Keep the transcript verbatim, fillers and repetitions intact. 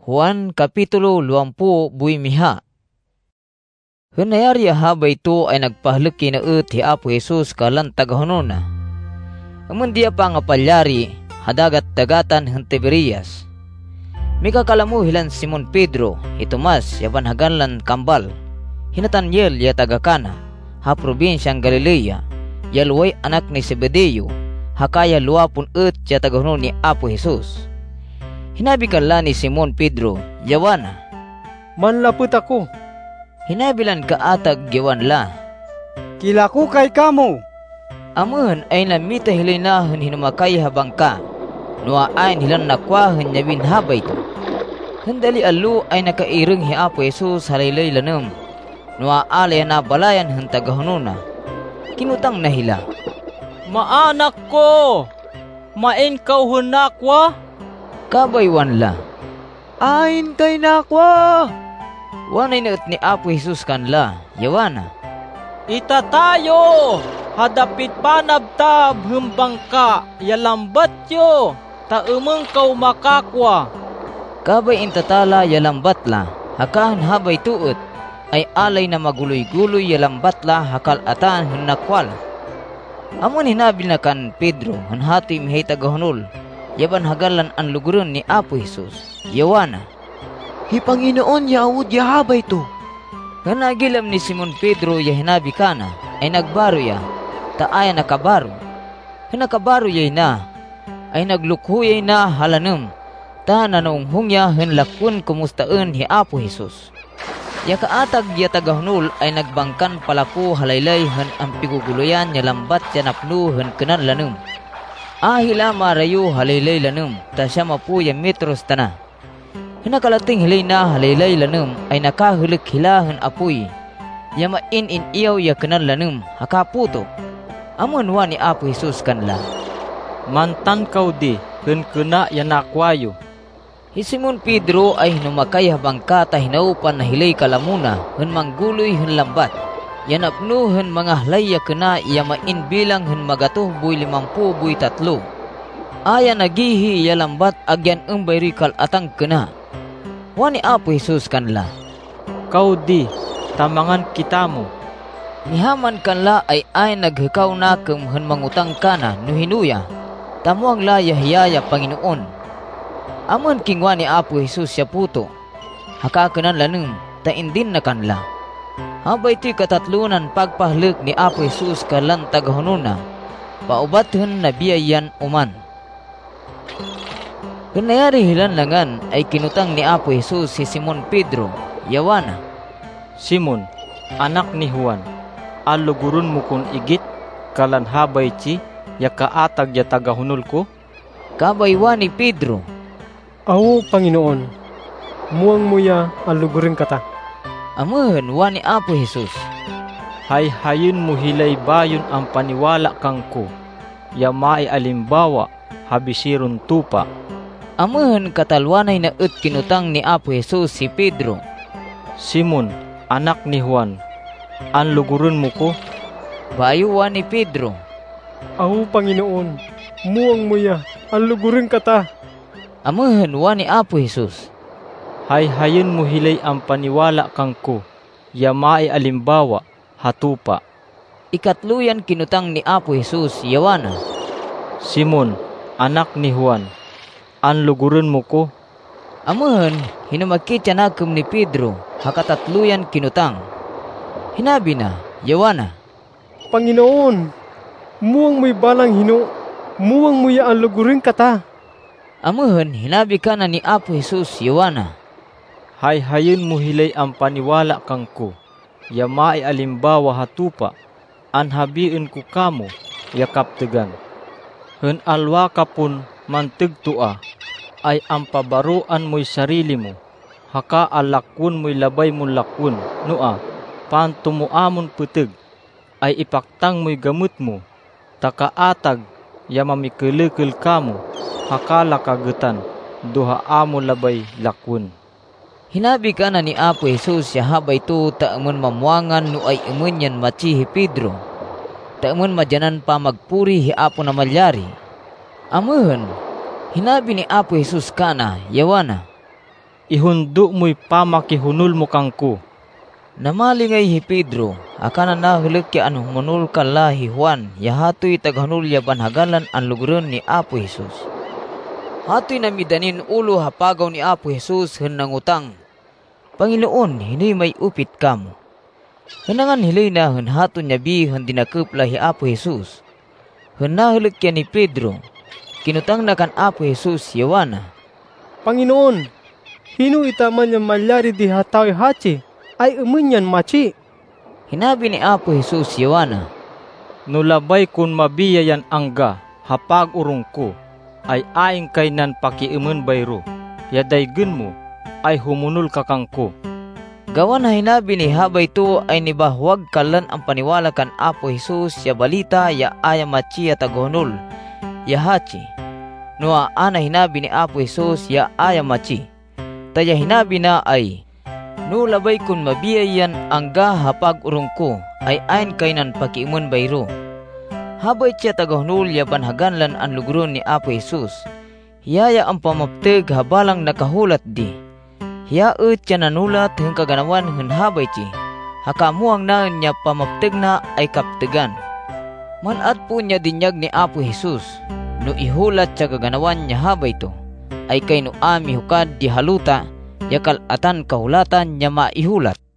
Juan Kapitulo luampu buy miha. Hunayari habay ito ay nagpahluk kinaut hi Apo Jesus kalan tagahununa. Amun dia pa nga palyari hadagat dagatan ng Tiberias. Mika kalamu hilan Simon Pedro, hi Tomas yaban haganlan kambal, Hinatanyel ya tagakana, ha probinsyang Galilea, yalway anak ni Zebedeo, hakaya luapun ut ya tagahunun ni Apo Jesus. Hinabi kanla ni Simon Pedro, yawana, manlapot ako. Hinabilan ka atag yawan la. Kila ko kay kamo. Amun ay namita hilinahon hinumakay habang ka. Nua ayn hilan nakwahon niya binhabay to. Handali alu ay nakaireng hi Apo Jesus halaylay lanum. Nua alay na balayan han tagahununa. Kinutang na hila. Maanak ko! Main kau hunakwa? Kabaywan la. Ain kay nakwa! Wanay naut ni Apo Jesus kanla, yawana. Ita tayo! Hadapit panabtab humbang ka, yalambat yo! Taumeng kau makakwa. Kabay intatala yalambat la, hakahan habay tuot, ay alay na maguloy-guloy yalambat la hakal atan hunakwal. Amon hinabil na kan Pedro, hanhati mihay tagahunol, yaban hagalan ang luguron ni Apo Jesus, yawana. Hi Panginoon yaud yahabay to. Hanagilam ni Simon Pedro ya hinabi kana, ay nagbaro ya, taaya nakabaro. Hinakabaro yay na, ay naglukuyay na halanum, ta nanunghungya hen lakun kumustaan hi Apo Jesus. Ya kaatag ya tagahunol ay nagbangkan palaku halaylay hen ang piguguluyan ya lambat ya napnu hen kenan lanum. Ahila marayo halaylay lanum, ta siya mapu ya metros tana. Hinakalating hilay na halaylay lanum ay nakahulik hilahan apoy. Yama in in iyaw ya kenan lanum hakaputo. Amon wa ni Apo Jesus kanla. Mantan kau di, hen kena yanakwayo. Hi Simon Pedro ay hinumakay habang kata hinaupan na hilay kalamuna hen mangguloy hen lambat. Yanapno hen mga halay ya kena yama in bilang hen magatuh buy limampu buy tatlo. Aya nagihi ya lambat agyan umbay rikal atang kena. Wani Apo Jesus kanla. Kau di, tamangan kita mo. Nihaman kanla ay ay naghikaw na kem hen mangutang kana no hinuya. Tamuang la yahiyaya Panginoon. Amon kingwa ni Apo Jesus siya puto. Hakakanan lanum ta indin na kanla. Habay ti katatlunan pagpahluk ni Apo Jesus kalan tagahununa. Paubathon na biyayan uman. Kunayari hilan langan ay kinutang ni Apo Jesus si Simon Pedro, yawana. Simon, anak ni Juan, alugurun mo kun igit, kalan habay ci, ya kaatag ya tagahunol ko? Kabaywa ni Pedro. Awo, Panginoon, muang muya alugurin kata. Amuhon wa ni Apo Jesus. Hay-hayon mo hilay bayon ang paniwala kang ko, ya mai alimbawa, habisirun tupa. Amuhon katalwanay na ut kinutang ni Apo Jesus si Pedro. Simon, anak ni Juan, ang lugurun mo ko? Bayuwa ni Pedro. Awo, Panginoon, muang muya alugurin kata. Amuhon wa ni Apo Jesus. Hay-hayon mo hilay ang paniwala kang ko, ya mai alimbawa, hatupa. Ikatluyan kinutang ni Apo Jesus, yawana. Simon, anak ni Juan, ang lugurun mo ko? Amuhon, hinumakit siya nakum ni Pedro, hakatatluyan kinutang. Hinabi na, yawana. Panginoon, muang mo'y balang hino, muang mo'y alugurin kata. Amuhon, hinabi ka na ni Apo Jesus, yawana. Hay-hayon mo hilay ang paniwala kang ko, ya mai alimbawa hatupa, an habiin ko kamo, yakaptegan. Hen alwa kapun mantugtua, ay ang pabaruan mo'y sarili mo, haka alakun mo'y labay mo lakun, noa, pantumuamon puteg, ay ipaktang mo'y gamut mo, takaatag, ya mamikilekil kamo, haka lakagutan, duha amo labay lakun. Hinabi ka na ni Apo Jesus siya habay to taamon mamuangan no ay imun yan machi hi Pedro. Taamon madyanan pa magpuri hi Apo na malyari. Amuhon, hinabi ni Apo Jesus kana, yawana. Ihundo mo'y pamakihunol mo kangko. Namalingay hi Pedro, akana nahulog ki anong munul kala hi Juan, ya hatoy taghunol ya banhagalan ang luguron ni Apo Jesus. Hatoy namidanin ulo hapagaw ni Apo Jesus hen nangutang, Panginoon, hinoy may upit kamo. Henangan hilay na hen haton yabi hen dinakupla hi Apo Jesus. Hen nahulog ki ni Pedro, kinutang na kan Apo Jesus yawana, Panginoon, hino itaman yung malyari di hatawi hachi, ay umunyan machi. Hinabi ni Apo Jesus yawana, Nulabay kun mabiyayan angga, hapag urong ko, ay aing kay nan pakiumun bayro. Yadaygen mo, ay humunol ka kangko. Gawan na hinabi ni habay to ay nibahwag kalan ang paniwala kan Apo Jesus ya balita ya aya machi ya taghunol, ya hachi. Noa ana hinabi ni Apo Jesus ya aya machi. Taya hinabi na ay, no labay kun mabiyayan angga hapag urong ko, ay ayn kainan pakiumun bayro. Habay siya taghunol ya banhaganlan ang luguron ni Apo Jesus. Hiyaya ang pamapteg habalang nakahulat di. Hiya et siya nanulat heng kaganawan hen habay ci. Hakamuang na niya pamapteg na ay kaptegan. Manat po niya dinyag ni Apo Jesus. No ihulat siya kaganawan niya habay to, ay kay no ami hukad di haluta, yakal atan kahulatan niya maihulat.